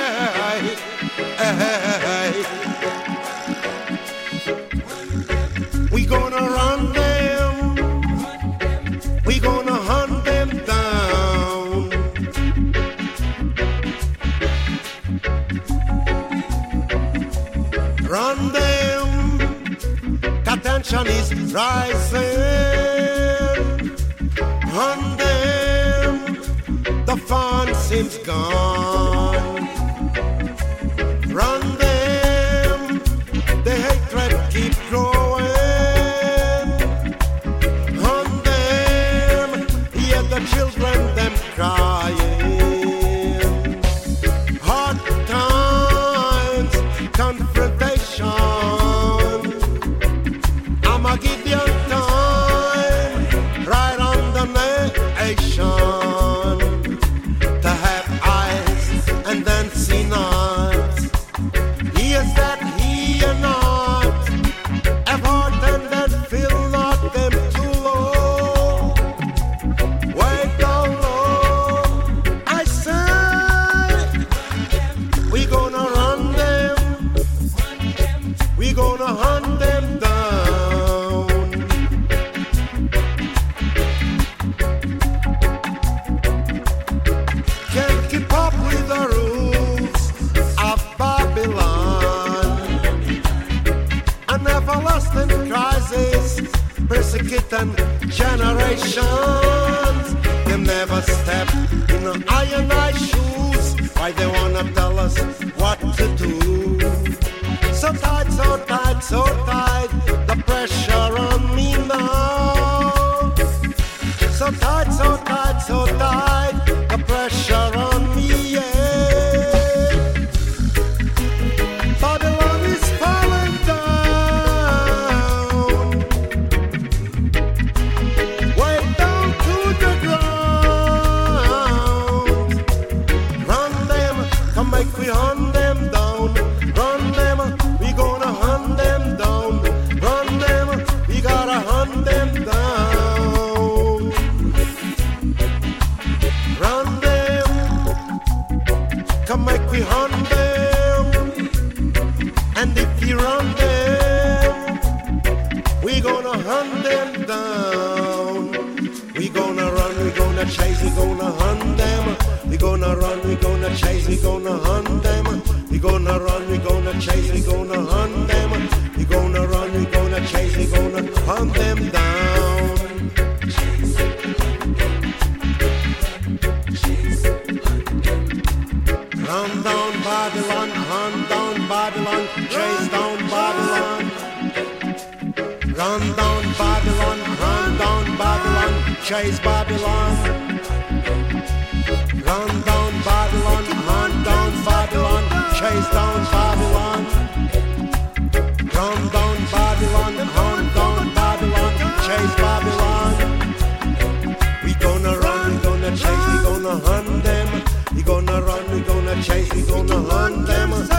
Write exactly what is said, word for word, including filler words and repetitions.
hey. We gonna run them, we gonna hunt them down. Run them, attention is rising. Run them, the fun seems gone. Run them, the hatred keep growing. Run them, hear the children them crying. Hard times, confrontation. I'ma give you time, right on the nation, to have eyes and then see not. Ears that hear not, have heart and then feel not, them too low, way down low. I say, we gonna run them, we gonna hunt them down. Can't keep up with the rules of Babylon. An everlasting crisis, persecuting generations. They never step in iron eye shoes. Why they wanna tell us what to do? So tight, so tight, so tight, the pressure on me now. So tight, so tight, so tight, the pressure on me, yeah. Babylon is falling down, way down to the ground. Run them, come make we hunt them down. Run them, we gonna hunt them down. Run them, we gotta hunt them down. Run them, come make we hunt them. And if you run them, we gonna hunt them down. We gonna run, we gonna chase, we gonna hunt them. We gonna run, we gonna chase, we gonna hunt them. We gonna run, we gonna chase, we gonna hunt them. We gonna run, we gonna chase, we gonna hunt them down. Run down Babylon, hunt down Babylon, chase down Babylon. Run down Babylon, run down Babylon, chase Babylon. Run down Babylon, hunt down Babylon, chase down Babylon. Run down Babylon, hunt down Babylon, chase Babylon. We gonna run, we gonna chase, we gonna hunt them. We gonna run, we gonna chase, we gonna hunt them.